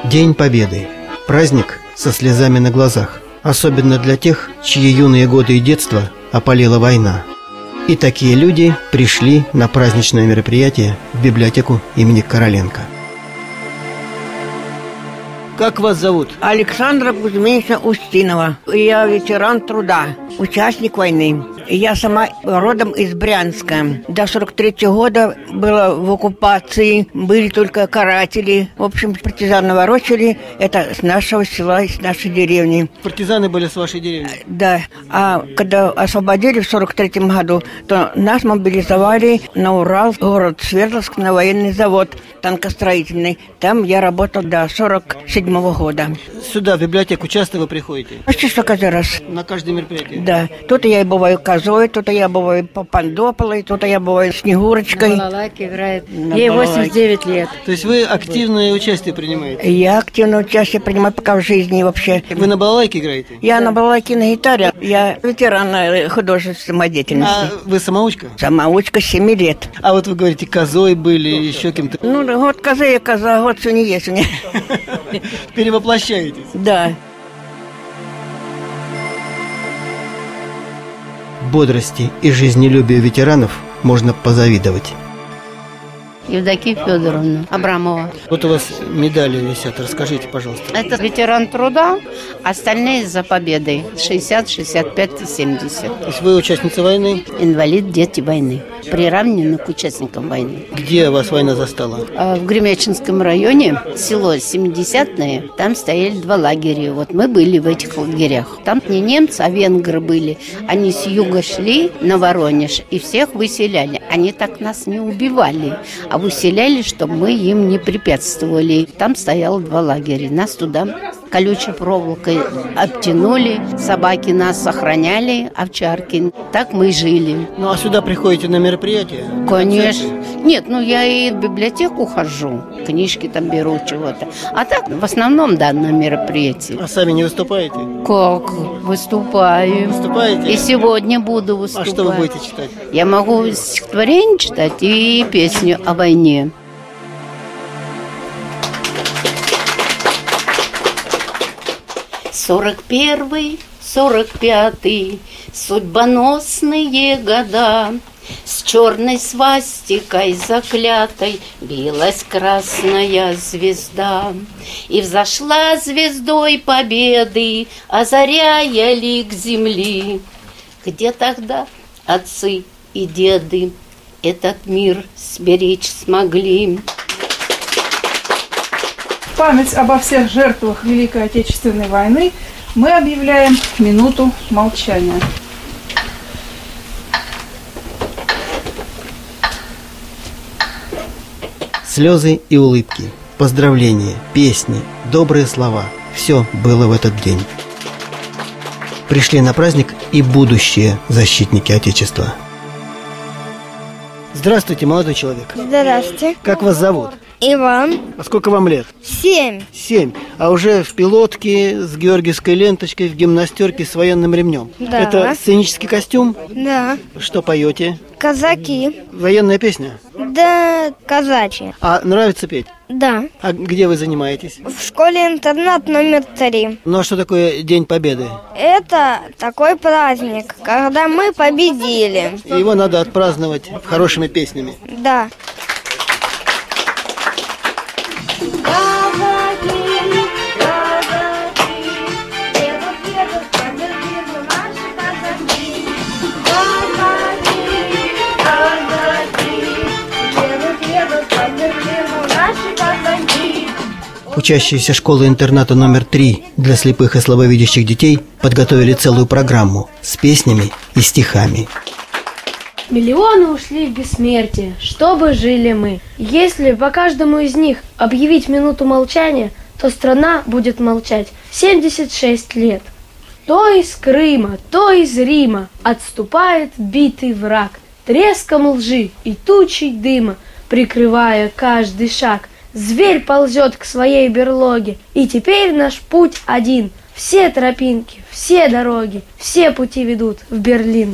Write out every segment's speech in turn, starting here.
День Победы. Праздник со слезами на глазах. Особенно для тех, чьи юные годы и детство опалила война. И такие люди пришли на праздничное мероприятие в библиотеку имени Короленко. Как вас зовут? Александра Кузьминична Устинова. Я ветеран труда, участник войны. Я сама родом из Брянска. До 43-го года была в оккупации, были только каратели. В общем, партизаны ворочали. Это с нашего села, из нашей деревни. Партизаны были с вашей деревни? Да. А когда освободили в 43-м году, то нас мобилизовали на Урал, город Свердловск, на военный завод танкостроительный. Там я работал до 47-го года. Сюда, в библиотеку, часто вы приходите? Почти что каждый раз. На каждое мероприятие? Да. Тут я и бываю козой, тут я бываю пандополой, тут я бываю снегурочкой. На балалайке играет. Ей 89 лет. То есть вы активное участие принимаете? Я активное участие принимаю пока в жизни вообще. Вы на балалайке играете? Я на балалайке, на гитаре. Я ветеран художественной самодеятельности. А вы самоучка? Самоучка 7 лет. А вот вы говорите, козой были, еще кем-то? Ну, год коза я коза, год все не есть у меня. Перевоплощаетесь? Да. Бодрости и жизнелюбию ветеранов можно позавидовать. Евдокия Федоровна Абрамова. Вот у вас медали висят, расскажите, пожалуйста. Это ветеран труда, остальные за победой. 60, 65 и 70. То есть вы участница войны? Инвалид, дети войны. Приравнены к участникам войны. Где вас война застала? В Гремячинском районе, село 70-е, там стояли 2 лагеря. Вот мы были в этих лагерях. Там не немцы, а венгры были. Они с юга шли на Воронеж и всех выселяли. Они так нас не убивали, а выселяли, чтобы мы им не препятствовали. Там стояло 2 лагеря. Нас туда колючей проволокой обтянули. Собаки нас охраняли, овчарки. Так мы и жили. Ну а сюда приходите на мероприятие? Конечно. Нет, я и в библиотеку хожу. Книжки там беру, чего-то. А так, в основном, да, на мероприятии. А сами не выступаете? Как? Выступаю. Выступаете? И сегодня буду выступать. А что вы будете читать? Я могу стихотворение читать и песню о войне. Сорок 41-й, 45-й, судьбоносные года. С черной свастикой заклятой билась красная звезда. И взошла звездой победы, озаряя лик земли. Где тогда отцы и деды этот мир сберечь смогли? В память обо всех жертвах Великой Отечественной войны мы объявляем минуту молчания. Слезы и улыбки, поздравления, песни, добрые слова – все было в этот день. Пришли на праздник и будущие защитники Отечества. Здравствуйте, молодой человек. Здравствуйте. Как вас зовут? Иван. А сколько вам лет? 7. 7. А уже в пилотке, с георгиевской ленточкой, в гимнастерке с военным ремнем. Да. Это сценический костюм? Да. Что поете? Казаки. Военная песня? Да, казачьи. А нравится петь? Да. А где вы занимаетесь? В школе-интернат номер 3. Ну а что такое День Победы? Это такой праздник, когда мы победили. Его надо отпраздновать хорошими песнями. Да. Учащиеся школы-интерната номер 3 для слепых и слабовидящих детей подготовили целую программу с песнями и стихами. Миллионы ушли в бессмертие, чтобы жили мы. Если по каждому из них объявить минуту молчания, то страна будет молчать 76 лет. То из Крыма, то из Рима отступает битый враг, треском лжи и тучей дыма, прикрывая каждый шаг. Зверь ползет к своей берлоге, и теперь наш путь один. Все тропинки, все дороги, все пути ведут в Берлин.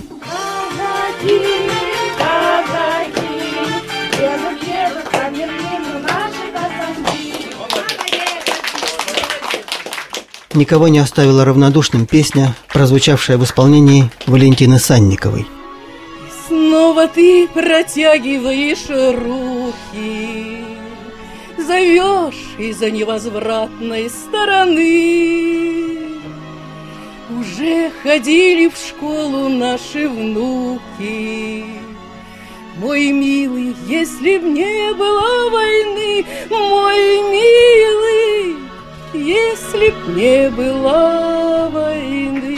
никого не оставила равнодушным песня, прозвучавшая в исполнении Валентины Санниковой. Снова ты протягиваешь руки, зовешь из-за невозвратной стороны. Уже ходили в школу наши внуки. Мой милый, если б не было войны, мой милый, если б не было войны.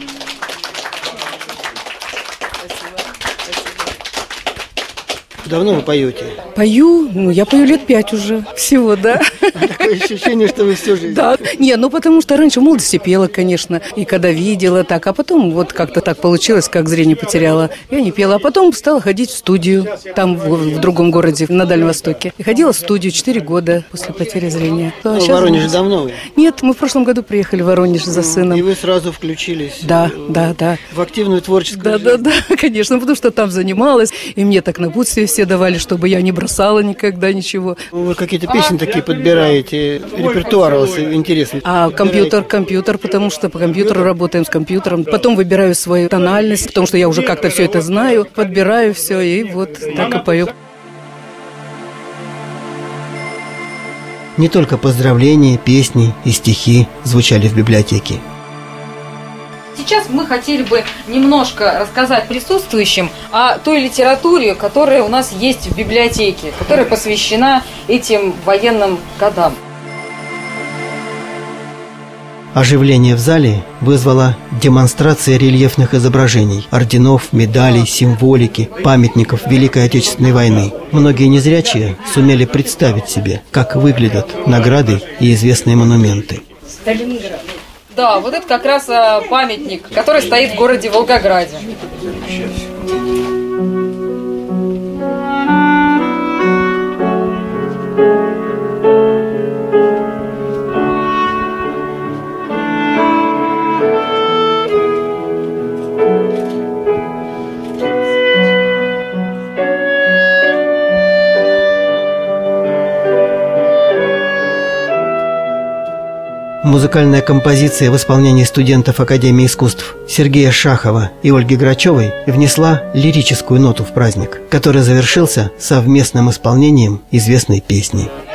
Давно вы поете? Пою, я пою лет 5 уже всего, да. Такое ощущение, что вы всю жизнь. Да, потому что раньше в молодости пела, конечно, и когда видела так, а потом вот как-то так получилось, как зрение потеряла, я не пела, а потом стала ходить в студию, там в другом городе, на Дальнем Востоке. И ходила в студию 4 года после потери зрения. В Воронеже давно вы? Нет, мы в прошлом году приехали в Воронеж за сыном. И вы сразу включились? Да. В активную творческую жизнь? Да, конечно, потому что там занималась, и мне так напутствие все давали, чтобы я не бросала никогда ничего. Вы какие-то песни такие подбираете, репертуар у вас интересный. Компьютер, потому что по компьютеру работаем с компьютером. Потом выбираю свою тональность, потому что я уже как-то все это знаю, подбираю все, и вот так и пою. Не только поздравления, песни и стихи звучали в библиотеке. Сейчас мы хотели бы немножко рассказать присутствующим о той литературе, которая у нас есть в библиотеке, которая посвящена этим военным годам. Оживление в зале вызвала демонстрация рельефных изображений, орденов, медалей, символики, памятников Великой Отечественной войны. Многие незрячие сумели представить себе, как выглядят награды и известные монументы. Сталинград. Да, вот это как раз памятник, который стоит в городе Волгограде. Музыкальная композиция в исполнении студентов Академии искусств Сергея Шахова и Ольги Грачевой внесла лирическую ноту в праздник, который завершился совместным исполнением известной песни.